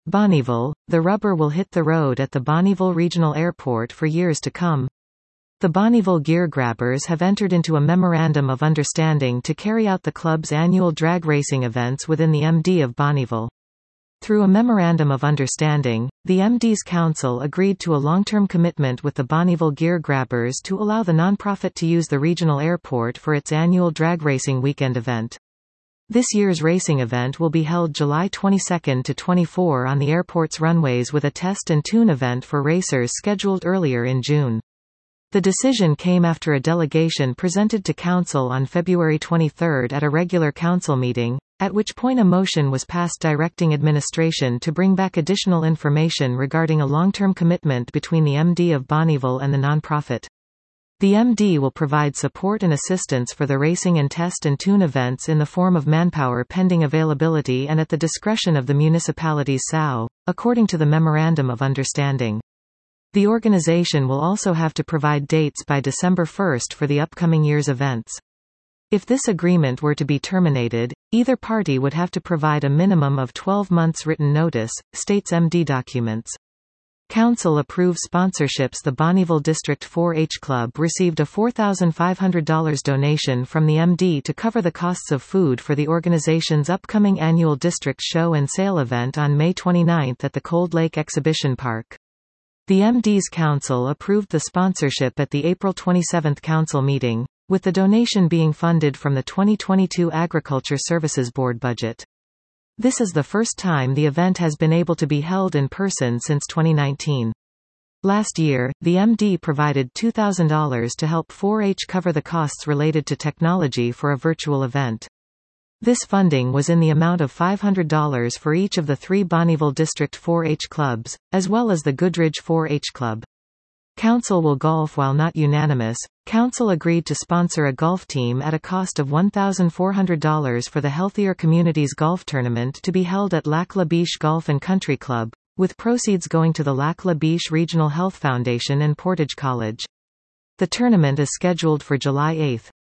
Bonnyville, the rubber will hit the road at the Bonnyville Regional Airport for years to come. The Bonnyville Gear Grabbers have entered into a memorandum of understanding to carry out the club's annual drag racing events within the MD of Bonnyville. Through a memorandum of understanding, the MD's council agreed to a long-term commitment with the Bonnyville Gear Grabbers to allow the nonprofit to use the regional airport for its annual drag racing weekend event. This year's racing event will be held July 22 to 24 on the airport's runways with a test and tune event for racers scheduled earlier in June. The decision came after a delegation presented to Council on February 23 at a regular Council meeting, at which point a motion was passed directing administration to bring back additional information regarding a long-term commitment between the MD of Bonnyville and the nonprofit. The MD will provide support and assistance for the racing and test and tune events in the form of manpower pending availability and at the discretion of the municipality's SAO, according to the Memorandum of Understanding. The organization will also have to provide dates by December 1 for the upcoming year's events. If this agreement were to be terminated, either party would have to provide a minimum of 12 months written notice, states MD documents. Council approves sponsorships. The Bonnyville District 4-H Club received a $4,500 donation from the MD to cover the costs of food for the organization's upcoming annual district show and sale event on May 29 at the Cold Lake Exhibition Park. The MD's council approved the sponsorship at the April 27 council meeting, with the donation being funded from the 2022 Agriculture Services Board budget. This is the first time the event has been able to be held in person since 2019. Last year, the MD provided $2,000 to help 4-H cover the costs related to technology for a virtual event. This funding was in the amount of $500 for each of the 3 Bonnyville District 4-H clubs, as well as the Goodridge 4-H Club. Council will golf. While not unanimous, Council agreed to sponsor a golf team at a cost of $1,400 for the Healthier Communities Golf Tournament to be held at Lac La Biche Golf and Country Club, with proceeds going to the Lac La Biche Regional Health Foundation and Portage College. The tournament is scheduled for July 8.